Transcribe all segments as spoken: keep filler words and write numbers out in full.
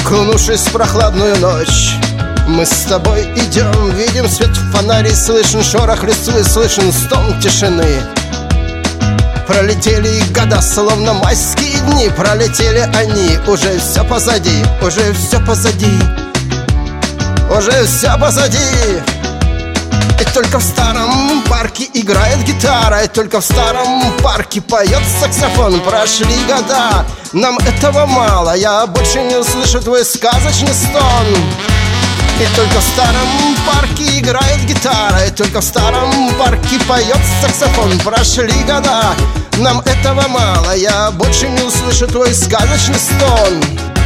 окунувшись в прохладную ночь, мы с тобой идем, видим свет фонарей, слышен шорох листвы, слышен стон тишины. Пролетели года, словно майские дни, пролетели они, уже все позади, уже все позади, уже все позади. И только в старом парке играет гитара, и только в старом парке поет саксофон. Прошли года, нам этого мало, я больше не услышу твой сказочный стон. И только в старом парке играет гитара, и только в старом парке поет саксофон. Прошли года, нам этого мало, я больше не услышу твой сказочный стон.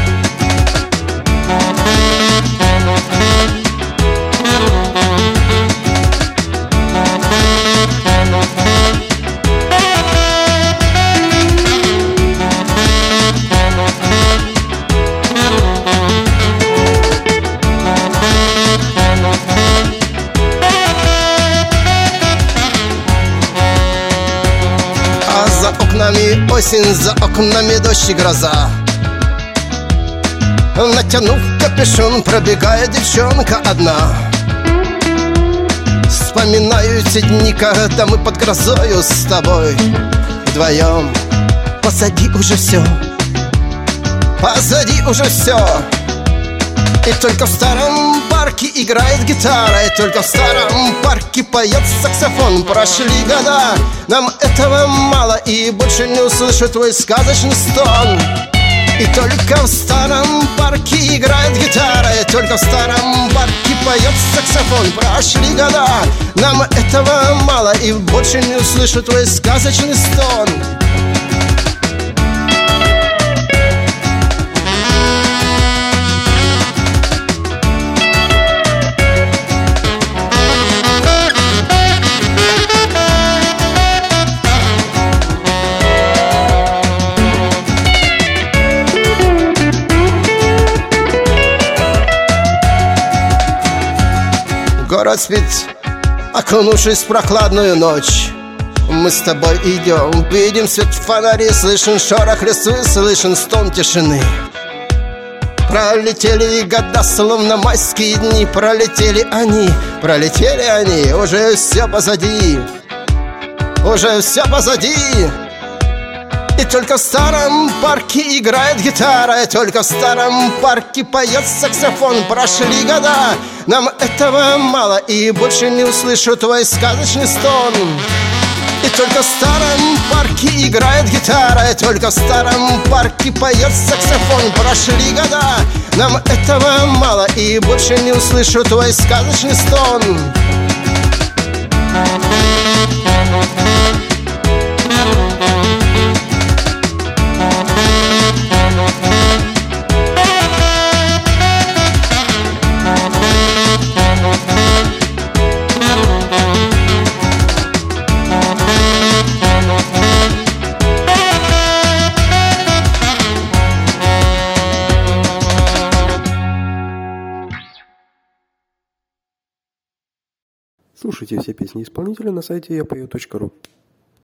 За окнами осень, за окнами дождь и гроза. Натянув капюшон, пробегает девчонка одна. Вспоминаю те дни, когда мы под грозою с тобой вдвоем. Позади уже все, позади уже все. И только в старом парке играет гитара, и только в старом парке поет саксофон. Прошли года, нам этого мало, и больше не услышу твой сказочный стон. И только в старом парке играет гитара, и только в старом парке поет саксофон. Прошли года, нам этого мало, и больше не услышу твой сказочный стон. Город спит, окунувшись в прохладную ночь. Мы с тобой идем, видим свет фонарей, слышен шорох листвы, слышен стон тишины. Пролетели года, словно майские дни, пролетели они, пролетели они, уже все позади, уже все позади. И только в старом парке играет гитара, и только в старом парке поет саксофон. Прошли года, нам этого мало, и больше не услышу твой сказочный стон. И только в старом парке играет гитара, и только в старом парке поет саксофон. Прошли года, нам этого мало, и больше не услышу твой сказочный стон. Слушайте все песни исполнителя на сайте я пою точка ру.